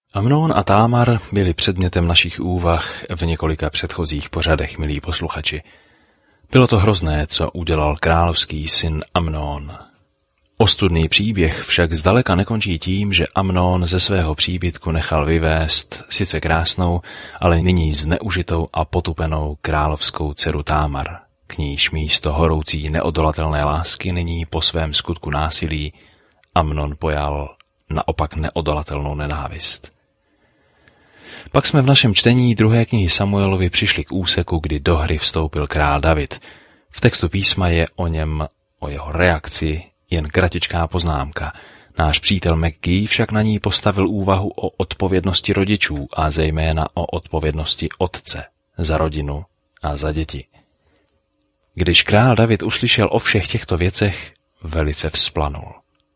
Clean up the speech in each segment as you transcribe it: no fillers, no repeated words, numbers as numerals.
Amnón a Támar byli předmětem našich úvah v několika předchozích pořadech, milí posluchači. Bylo to hrozné, co udělal královský syn Amnón. Ostudný příběh však zdaleka nekončí tím, že Amnón ze svého příbytku nechal vyvést sice krásnou, ale nyní zneužitou a potupenou královskou dceru Támar, k níž místo horoucí neodolatelné lásky nyní po svém skutku násilí Amnon pojal naopak neodolatelnou nenávist. Pak jsme v našem čtení 2. knihy Samuelovi přišli k úseku, kdy do hry vstoupil král David. V textu písma je o něm, o jeho reakci, jen kratičká poznámka. Náš přítel McGee však na ní postavil úvahu o odpovědnosti rodičů a zejména o odpovědnosti otce za rodinu a za děti. Když král David uslyšel o všech těchto věcech, velice vzplanul.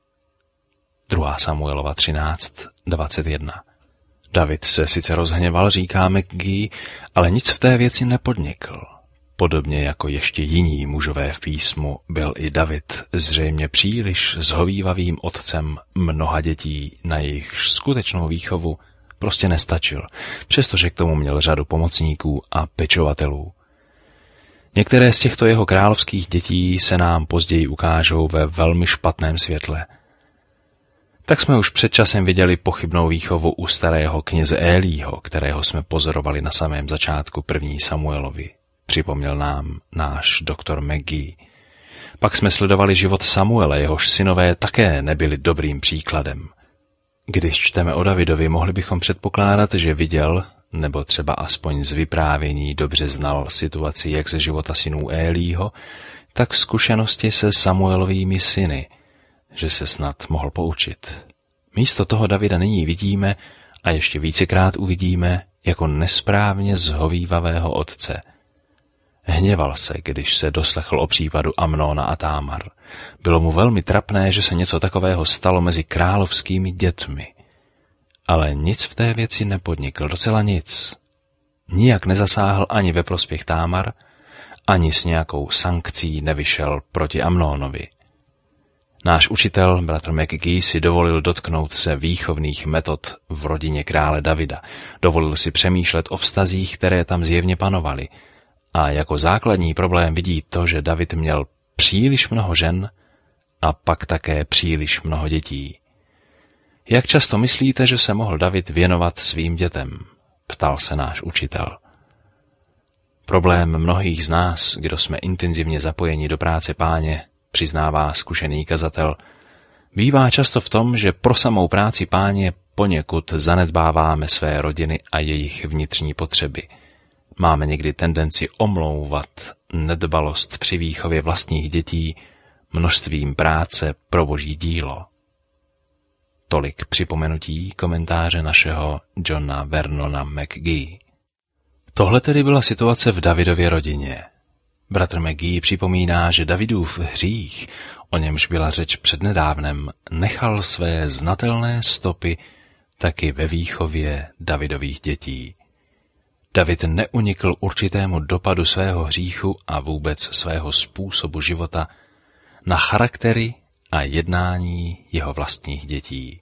2. Samuelova 13:21. David se sice rozhněval, říká McGee, ale nic v té věci nepodnikl. Podobně jako ještě jiní mužové v písmu, byl i David zřejmě příliš zhovívavým otcem mnoha dětí, na jejich skutečnou výchovu prostě nestačil, přestože k tomu měl řadu pomocníků a pečovatelů. Některé z těchto jeho královských dětí se nám později ukážou ve velmi špatném světle. Tak jsme už před časem viděli pochybnou výchovu u starého kněze Élího, kterého jsme pozorovali na samém začátku 1. Samuelovi. Připomněl nám náš doktor McGee. Pak jsme sledovali život Samuele, jehož synové také nebyli dobrým příkladem. Když čteme o Davidovi, mohli bychom předpokládat, že viděl, nebo třeba aspoň z vyprávění dobře znal situaci jak ze života synů Élího, tak zkušenosti se Samuelovými syny, že se snad mohl poučit. Místo toho Davida nyní vidíme a ještě vícekrát uvidíme jako nesprávně zhovívavého otce. Hněval se, když se doslechl o případu Amnóna a Támar. Bylo mu velmi trapné, že se něco takového stalo mezi královskými dětmi. Ale nic v té věci nepodnikl, docela nic. Nijak nezasáhl ani ve prospěch Támar, ani s nějakou sankcí nevyšel proti Amnónovi. Náš učitel, bratr McGee, si dovolil dotknout se výchovných metod v rodině krále Davida. Dovolil si přemýšlet o vztazích, které tam zjevně panovaly. A jako základní problém vidí to, že David měl příliš mnoho žen a pak také příliš mnoho dětí. Jak často myslíte, že se mohl David věnovat svým dětem? Ptal se náš učitel. Problém mnohých z nás, kdo jsme intenzivně zapojeni do práce Páně, přiznává zkušený kazatel, bývá často v tom, že pro samou práci Páně poněkud zanedbáváme své rodiny a jejich vnitřní potřeby. Máme někdy tendenci omlouvat nedbalost při výchově vlastních dětí množstvím práce pro Boží dílo. Tolik připomenutí komentáře našeho Johna Vernona McGee. Tohle tedy byla situace v Davidově rodině. Bratr McGee připomíná, že Davidův hřích, o němž byla řeč přednedávnem, nechal své znatelné stopy taky ve výchově Davidových dětí. David neunikl určitému dopadu svého hříchu a vůbec svého způsobu života na charaktery a jednání jeho vlastních dětí.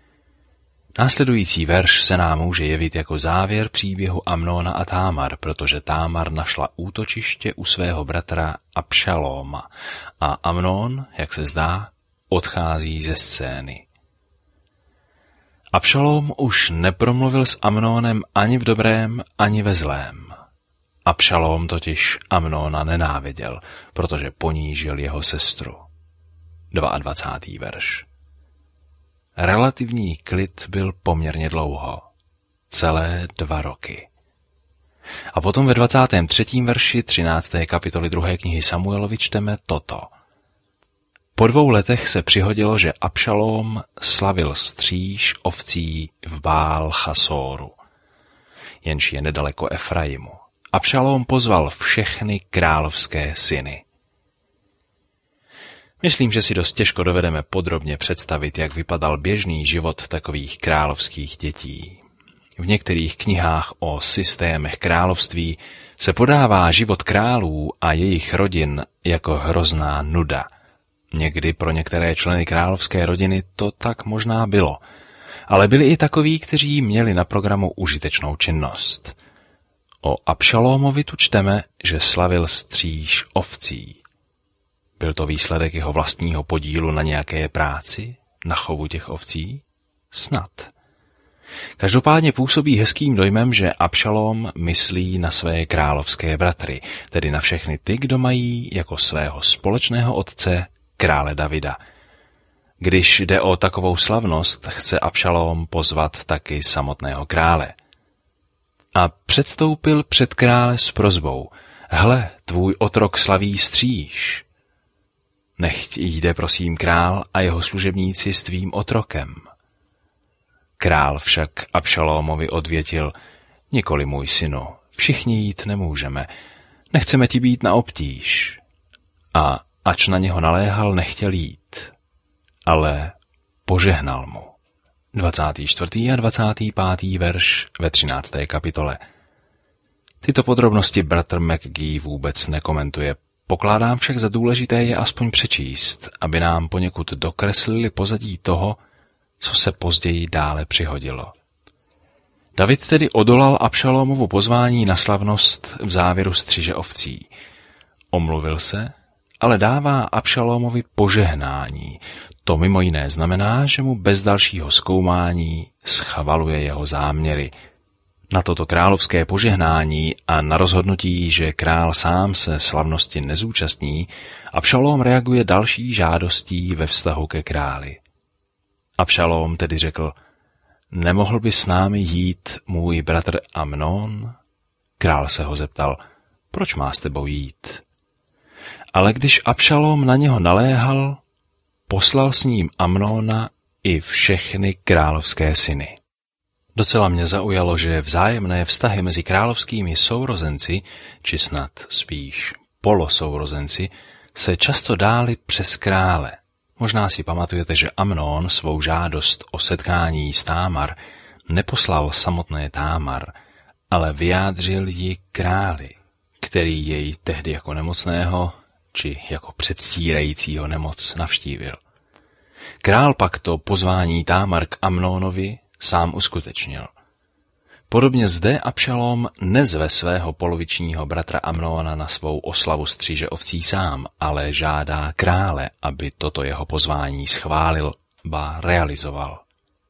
Následující verš se nám může jevit jako závěr příběhu Amnóna a Támar, protože Támar našla útočiště u svého bratra Abšalóma a Amnón, jak se zdá, odchází ze scény. Abšalóm už nepromluvil s Amnónem ani v dobrém, ani ve zlém. Abšalóm totiž Amnóna nenáviděl, protože ponížil jeho sestru. 22. verš. Relativní klid byl poměrně dlouho. Celé 2 roky. A potom ve 23. verši 13. kapitoly 2. knihy Samuelovi čteme toto. Po 2 letech se přihodilo, že Abšalóm slavil stříž ovcí v Bál Chasoru, jenž je nedaleko Efraimu. Abšalóm pozval všechny královské syny. Myslím, že si dost těžko dovedeme podrobně představit, jak vypadal běžný život takových královských dětí. V některých knihách o systémech království se podává život králů a jejich rodin jako hrozná nuda. Někdy pro některé členy královské rodiny to tak možná bylo. ale byli i takoví, kteří měli na programu užitečnou činnost. O Abšalómovi tu čteme, že slavil stříž ovcí. Byl to výsledek jeho vlastního podílu na nějaké práci, na chovu těch ovcí? Snad. Každopádně působí hezkým dojmem, že Abšalóm myslí na své královské bratry, tedy na všechny ty, kdo mají jako svého společného otce krále Davida. Když jde o takovou slavnost, chce Abšalóm pozvat taky samotného krále. A předstoupil před krále s prosbou: Hle, tvůj otrok slaví stříž. Nechť jde prosím král a jeho služebníci s tvým otrokem. Král však Abšalómovi odvětil: Nikoli, můj synu, všichni jít nemůžeme, nechceme ti být na obtíž. A ač na něho naléhal, nechtěl jít, ale požehnal mu. 24. a 25. verš ve 13. kapitole. Tyto podrobnosti bratr McGee vůbec nekomentuje. Pokládám však za důležité je aspoň přečíst, aby nám poněkud dokreslili pozadí toho, co se později dále přihodilo. David tedy odolal Abšalómovu pozvání na slavnost v závěru střiže ovcí. Omluvil se, ale dává Abšalómovi požehnání. To mimo jiné znamená, že mu bez dalšího zkoumání schvaluje jeho záměry. Na toto královské požehnání a na rozhodnutí, že král sám se slavnosti nezúčastní, Abšalóm reaguje další žádostí ve vztahu ke králi. Abšalóm tedy řekl: Nemohl by s námi jít můj bratr Amnón? Král se ho zeptal: Proč má s tebou jít? Ale když Abšalóm na něho naléhal, poslal s ním Amnóna i všechny královské syny. Docela mě zaujalo, že vzájemné vztahy mezi královskými sourozenci, či snad spíš polosourozenci, se často dály přes krále. Možná si pamatujete, že Amnón svou žádost o setkání s Támar neposlal samotné Támar, ale vyjádřil ji králi, který jej tehdy jako nemocného či jako předstírajícího nemoc navštívil. Král pak to pozvání Támar k Amnónovi sám uskutečnil. Podobně zde Abšalóm nezve svého polovičního bratra Amnóna na svou oslavu stříže ovcí sám, ale žádá krále, aby toto jeho pozvání schválil, ba realizoval.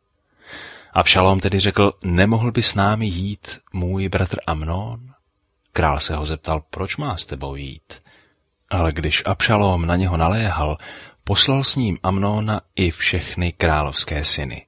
Abšalóm tedy řekl: Nemohl by s námi jít můj bratr Amnón? Král se ho zeptal: Proč má s tebou jít? Ale když Abšalóm na něho naléhal, poslal s ním Amnóna i všechny královské syny.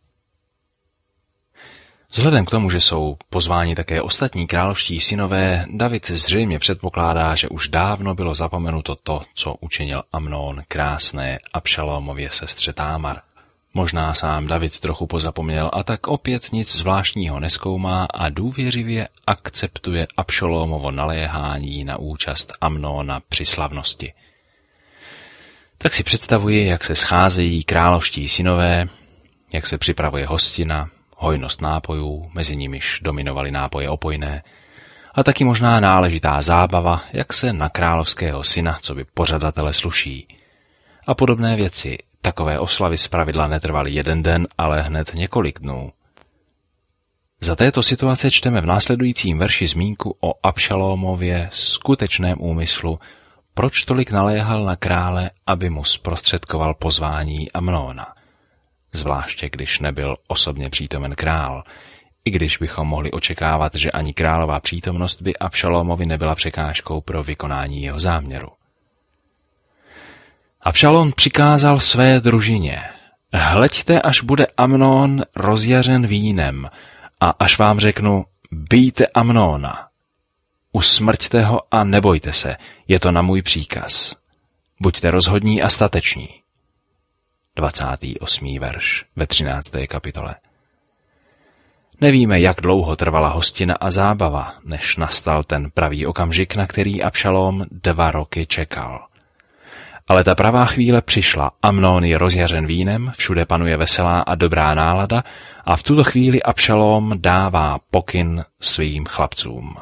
Vzhledem k tomu, že jsou pozváni také ostatní královští synové, David zřejmě předpokládá, že už dávno bylo zapomenuto to, co učinil Amnón krásné Abšalómově sestře Támar. Možná sám David trochu pozapomněl a tak opět nic zvláštního nezkoumá a důvěřivě akceptuje Abšalómovo naléhání na účast Amnóna při slavnosti. Tak si představuji, jak se scházejí královští synové, jak se připravuje hostina, hojnost nápojů, mezi nimiž dominovaly nápoje opojné, a taky možná náležitá zábava, jak se na královského syna, co by pořadatele sluší. A podobné věci. Takové oslavy zpravidla netrvaly jeden den, ale hned několik dnů. Za této situace čteme v následujícím verši zmínku o Abšalómově skutečném úmyslu, proč tolik naléhal na krále, aby mu zprostředkoval pozvání Amnóna. Zvláště když nebyl osobně přítomen král, i když bychom mohli očekávat, že ani králová přítomnost by Abšalómovi nebyla překážkou pro vykonání jeho záměru. Abšalóm přikázal své družině: Hleďte, až bude Amnón rozjařen vínem, a až vám řeknu: bijte Amnóna. Usmrťte ho a nebojte se, je to na můj příkaz. Buďte rozhodní a stateční. 28. verš ve 13. kapitole. Nevíme, jak dlouho trvala hostina a zábava, než nastal ten pravý okamžik, na který Abšalóm 2 roky čekal. Ale ta pravá chvíle přišla, Amnón je rozjařen vínem, všude panuje veselá a dobrá nálada a v tuto chvíli Abšalóm dává pokyn svým chlapcům.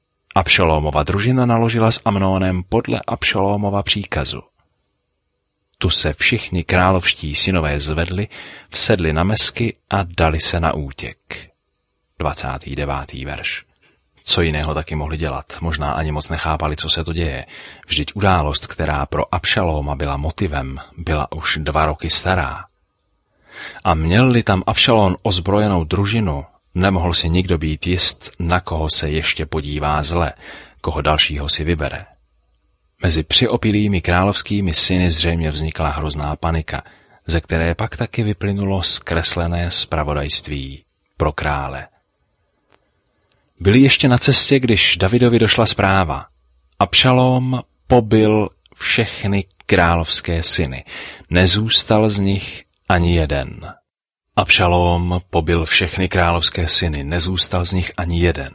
Abšalómova družina naložila s Amnónem podle Abšalómova příkazu. Tu se všichni královští synové zvedli, vsedli na mesky a dali se na útěk. 29. verš. Co jiného taky mohli dělat? Možná ani moc nechápali, co se to děje. Vždyť událost, která pro Abšalóma byla motivem, byla už 2 roky stará. A měl-li tam Abšalón ozbrojenou družinu, nemohl si nikdo být jist, na koho se ještě podívá zle, koho dalšího si vybere. Mezi přiopilými královskými syny zřejmě vznikla hrozná panika, ze které pak taky vyplynulo zkreslené zpravodajství pro krále. Byli ještě na cestě, když Davidovi došla zpráva. Abšalóm pobil všechny královské syny. Nezůstal z nich ani jeden. Abšalóm pobil všechny královské syny. Nezůstal z nich ani jeden.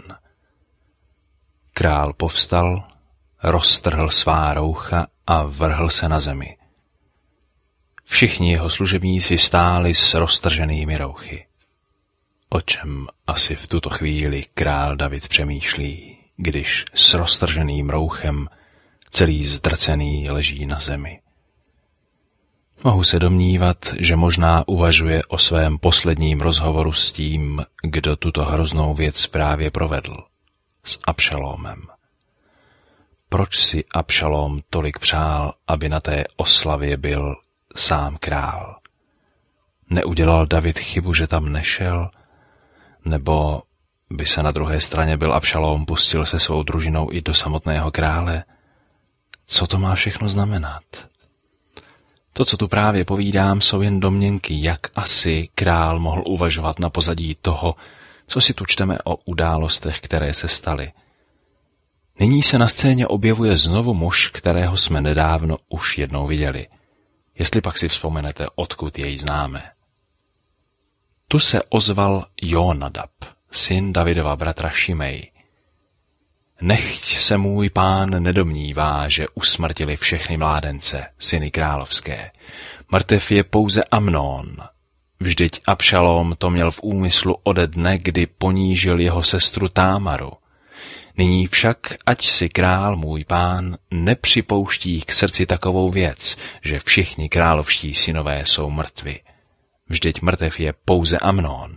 Král povstal, roztrhl svá roucha a vrhl se na zemi. Všichni jeho služebníci stáli s roztrženými rouchy. O čem asi v tuto chvíli král David přemýšlí, když s roztrženým rouchem celý zdrcený leží na zemi? Mohu se domnívat, že možná uvažuje o svém posledním rozhovoru s tím, kdo tuto hroznou věc právě provedl, s Abšalómem. Proč si Abšalóm tolik přál, aby na té oslavě byl sám král? Neudělal David chybu, že tam nešel? Nebo by se na druhé straně byl Abšalóm pustil se svou družinou i do samotného krále? Co to má všechno znamenat? To, co tu právě povídám, jsou jen domněnky, jak asi král mohl uvažovat na pozadí toho, co si tu čteme o událostech, které se staly. Nyní se na scéně objevuje znovu muž, kterého jsme nedávno už jednou viděli. Jestli pak si vzpomenete, odkud jej známe. Tu se ozval Jónadab, syn Davidova bratra Šimej. Nechť se můj pán nedomnívá, že usmrtili všechny mládence, syny královské. Mrtev je pouze Amnón. Vždyť Abšalóm to měl v úmyslu ode dne, kdy ponížil jeho sestru Támaru. Nyní však, ať si král můj pán nepřipouští k srdci takovou věc, že všichni královští synové jsou mrtvi. Vždyť mrtev je pouze Amnón.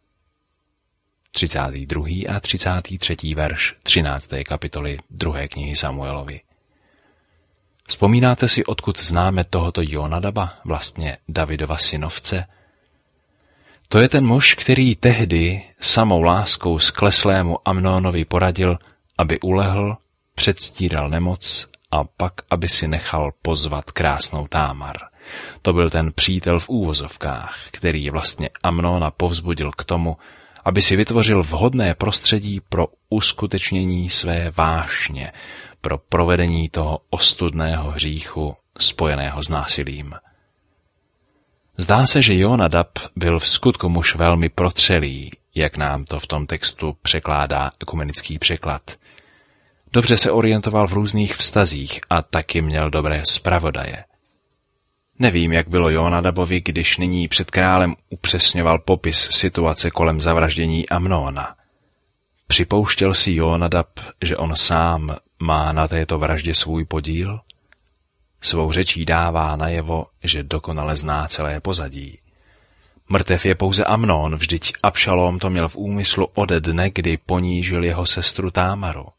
32. a 33. verš 13. kapitoly 2. knihy Samuelovi. Vzpomínáte si, odkud známe tohoto Jónadaba, vlastně Davidova synovce? To je ten muž, který tehdy samou láskou skleslému Amnónovi poradil, aby ulehl, předstíral nemoc a pak, aby si nechal pozvat krásnou Támar. To byl ten přítel v úvozovkách, který vlastně Amnóna povzbudil k tomu, aby si vytvořil vhodné prostředí pro uskutečnění své vášně, pro provedení toho ostudného hříchu spojeného s násilím. Zdá se, že Jónadab byl v skutku muž velmi protřelý, jak nám to v tom textu překládá ekumenický překlad. Dobře se orientoval v různých vztazích a taky měl dobré zpravodaje. Nevím, jak bylo Jónadabovi, když nyní před králem upřesňoval popis situace kolem zavraždění Amnóna. Připouštěl si Jónadab, že on sám má na této vraždě svůj podíl? Svou řečí dává najevo, že dokonale zná celé pozadí. Mrtev je pouze Amnón, vždyť Abšalóm to měl v úmyslu ode dne, kdy ponížil jeho sestru Támaru.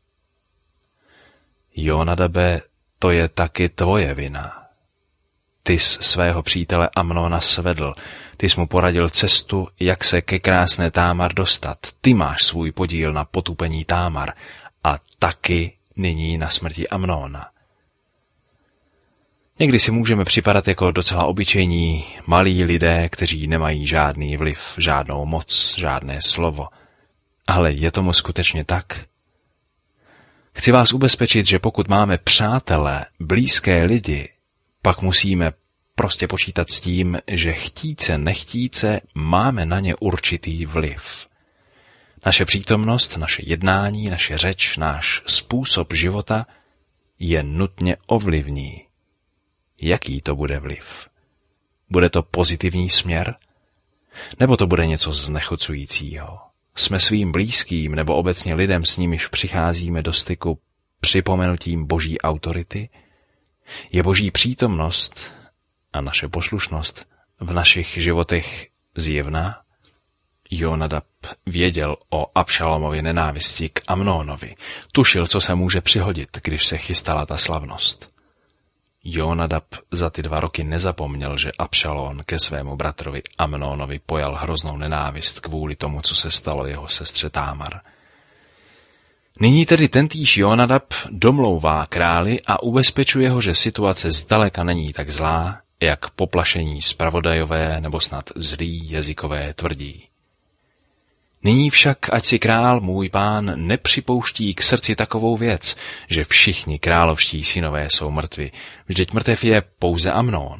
Jónadabe, to je taky tvoje vina. Ty jsi svého přítele Amnóna svedl, ty jsi mu poradil cestu, jak se ke krásné Támar dostat. Ty máš svůj podíl na potupení Támar a taky nyní na smrti Amnóna. Někdy si můžeme připadat jako docela obyčejní, malí lidé, kteří nemají žádný vliv, žádnou moc, žádné slovo. Ale je tomu skutečně tak? Chci vás ubezpečit, že pokud máme přátele, blízké lidi, pak musíme prostě počítat s tím, že chtíce, nechtíce máme na ně určitý vliv. Naše přítomnost, naše jednání, naše řeč, náš způsob života je nutně ovlivní. Jaký to bude vliv? Bude to pozitivní směr? Nebo to bude něco znechucujícího? Jsme svým blízkým nebo obecně lidem, s nimiž přicházíme do styku, připomenutím boží autority? Je Boží přítomnost a naše poslušnost v našich životech zjevná? Jonadab věděl o Abšalomově nenávisti k Amnónovi. Tušil, co se může přihodit, když se chystala ta slavnost. Jonadab za ty 2 roky nezapomněl, že Abšalón ke svému bratrovi Amnónovi pojal hroznou nenávist kvůli tomu, co se stalo jeho sestře Támar. Nyní tedy tentýž Jonadab domlouvá králi a ubezpečuje ho, že situace zdaleka není tak zlá, jak poplašení zpravodajové nebo snad zlí jazykové tvrdí. Nyní však, ať si král můj pán nepřipouští k srdci takovou věc, že všichni královští synové jsou mrtvi, vždyť mrtev je pouze Amnón.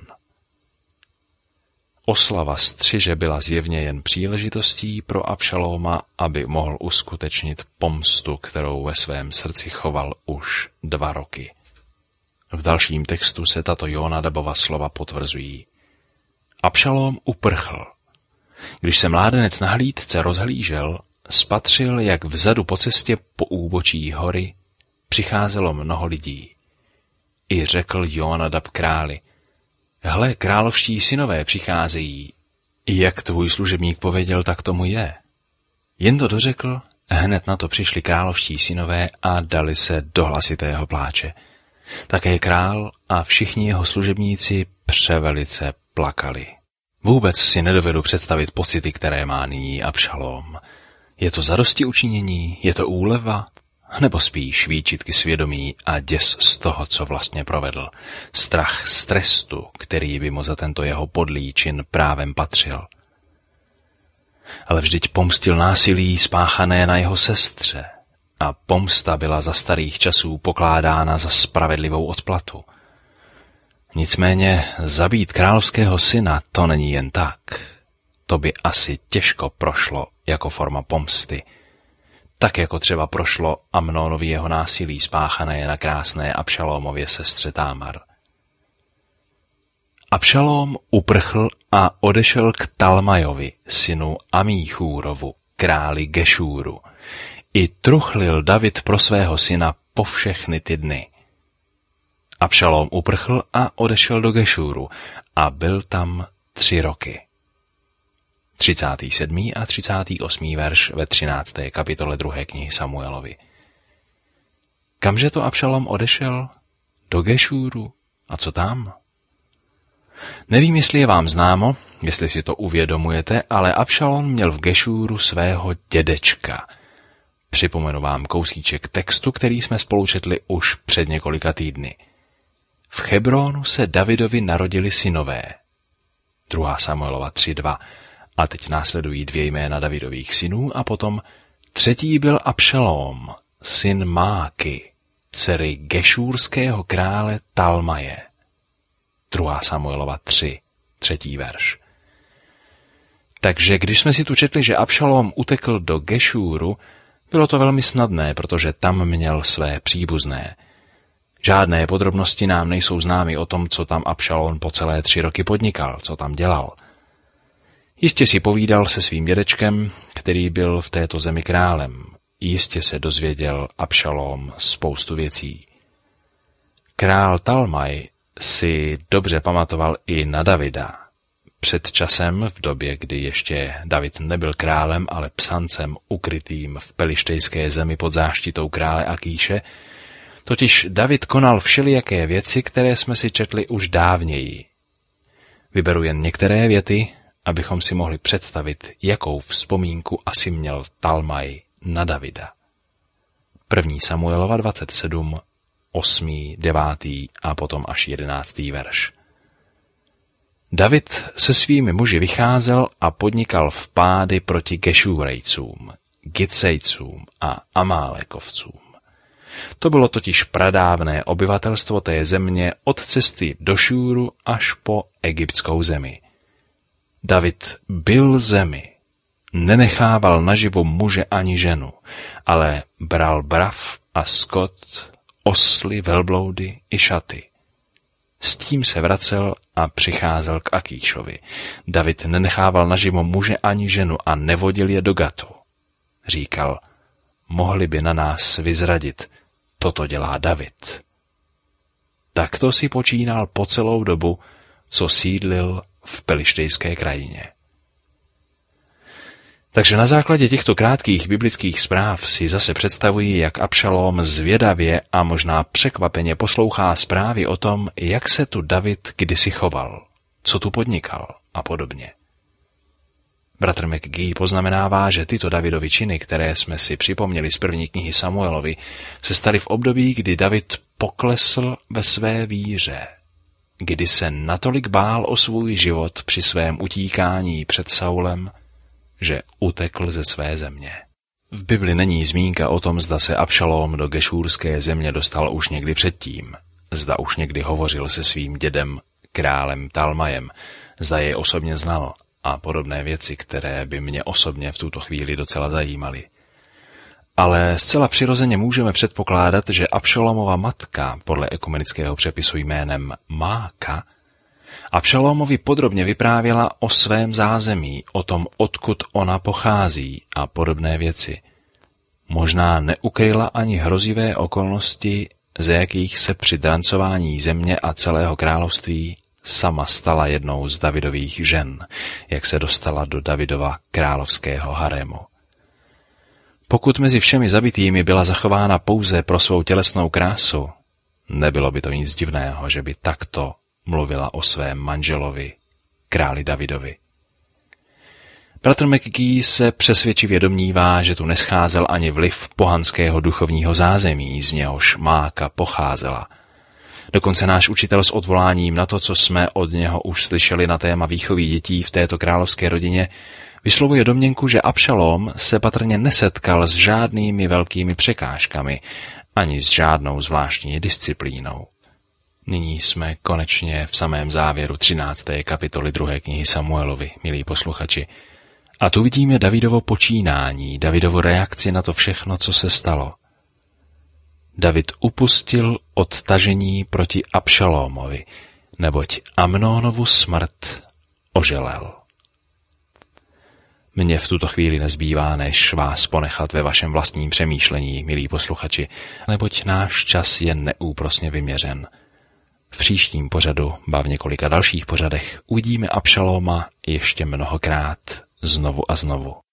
Oslava střiže byla zjevně jen příležitostí pro Abšalóma, aby mohl uskutečnit pomstu, kterou ve svém srdci choval už 2 roky. V dalším textu se tato Jonadabova slova potvrzují. Abšalóm uprchl. Když se mládenec na hlídce rozhlížel, spatřil, jak vzadu po cestě po úbočí hory přicházelo mnoho lidí. I řekl Jonadab králi: Hle, královští synové přicházejí. Jak tvůj služebník pověděl, tak tomu je. Jen to dořekl, hned na to přišli královští synové a dali se do hlasitého pláče. Také král a všichni jeho služebníci převelice plakali. Vůbec si nedovedu představit pocity, které má nyní Abšalóm. Je to zadostiučinění, je to úleva, nebo spíš výčitky svědomí a děs z toho, co vlastně provedl. Strach z trestu, který by mu za tento jeho podlý čin právem patřil. Ale vždyť pomstil násilí spáchané na jeho sestře a pomsta byla za starých časů pokládána za spravedlivou odplatu. Nicméně zabít královského syna to není jen tak. To by asi těžko prošlo jako forma pomsty. Tak jako třeba prošlo Amnónovi jeho násilí spáchané na krásné Abšalómově sestře Támar. Abšalóm uprchl a odešel k Talmajovi, synu Amíchúrovu, králi Gešúru. I truchlil David pro svého syna po všechny ty dny. Abšalóm uprchl a odešel do Gešúru a byl tam 3 roky. 37. a 38. verš ve 13. kapitole 2. knihy Samuelovi. Kamže to Abšalóm odešel? Do Gešúru? A co tam? Nevím, jestli je vám známo, jestli si to uvědomujete, ale Abšalóm měl v Gešúru svého dědečka. Připomenu vám kousíček textu, který jsme spolu četli už před několika týdny. V Chebrónu se Davidovi narodili synové. 2. Samuelova 3:2. A teď následují 2 jména Davidových synů a potom 3. byl Abšalóm, syn Máky, dcery gešúrského krále Talmaje. 2. Samuelova 3, 3. verš. Takže když jsme si tu četli, že Abšalóm utekl do Gešúru, bylo to velmi snadné, protože tam měl své příbuzné. Žádné podrobnosti nám nejsou známy o tom, co tam Abšalóm po celé 3 roky podnikal, co tam dělal. Jistě si povídal se svým dědečkem, který byl v této zemi králem. Jistě se dozvěděl Abšalóm spoustu věcí. Král Talmaj si dobře pamatoval i na Davida. Před časem, v době, kdy ještě David nebyl králem, ale psancem ukrytým v pelištejské zemi pod záštitou krále Akíše, totiž David konal všelijaké věci, které jsme si četli už dávněji. Vyberu jen některé věty, abychom si mohli představit, jakou vzpomínku asi měl Talmaj na Davida. 1. Samuelova 27, 8., 9. a potom až 11. verš. David se svými muži vycházel a podnikal vpády proti Gešúrejcům, Gitsejcům a Amálekovcům. To bylo totiž pradávné obyvatelstvo té země od cesty do Šúru až po egyptskou zemi. David byl zemi, nenechával naživu muže ani ženu, ale bral brav a skot, osly, velbloudy i šaty. S tím se vracel a přicházel k Akíšovi. David nenechával naživu muže ani ženu a nevodil je do Gatu. Říkal, mohli by na nás vyzradit, toto dělá David. takto si počínal po celou dobu, co sídlil v pelištejské krajině. Takže na základě těchto krátkých biblických zpráv si zase představuji, jak Abšalóm zvědavě a možná překvapeně poslouchá zprávy o tom, jak se tu David kdysi choval, co tu podnikal a podobně. Bratr McGee poznamenává, že tyto Davidovy činy, které jsme si připomněli z první knihy Samuelovi, se staly v období, kdy David poklesl ve své víře, kdy se natolik bál o svůj život při svém utíkání před Saulem, že utekl ze své země. V Bibli není zmínka o tom, zda se Abšalóm do gešúrské země dostal už někdy předtím, zda už někdy hovořil se svým dědem, králem Talmajem, zda jej osobně znal a podobné věci, které by mě osobně v tuto chvíli docela zajímaly. Ale zcela přirozeně můžeme předpokládat, že Abšalomova matka, podle ekumenického přepisu jménem Máka, Abšalómovi podrobně vyprávěla o svém zázemí, o tom, odkud ona pochází a podobné věci. Možná neukryla ani hrozivé okolnosti, ze jakých se při drancování země a celého království sama stala jednou z Davidových žen, jak se dostala do Davidova královského harému. Pokud mezi všemi zabitými byla zachována pouze pro svou tělesnou krásu, nebylo by to nic divného, že by takto mluvila o svém manželovi, králi Davidovi. Bratr McGee se přesvědčivě domnívá, že tu nescházel ani vliv pohanského duchovního zázemí, z něhož Máka pocházela. Dokonce náš učitel s odvoláním na to, co jsme od něho už slyšeli na téma výchovy dětí v této královské rodině, vyslovuje domněnku, že Abšalóm se patrně nesetkal s žádnými velkými překážkami, ani s žádnou zvláštní disciplínou. Nyní jsme konečně v samém závěru 13. kapitoly 2. knihy Samuelovi, milí posluchači. A tu vidíme Davidovo počínání, Davidovu reakci na to všechno, co se stalo. David upustil od tažení proti Abšalómovi, neboť Amnónovu smrt oželel. Mně v tuto chvíli nezbývá, než vás ponechat ve vašem vlastním přemýšlení, milí posluchači, neboť náš čas je neúprosně vyměřen. V příštím pořadu, ba v několika dalších pořadech, uvidíme Abšalóma ještě mnohokrát, znovu a znovu.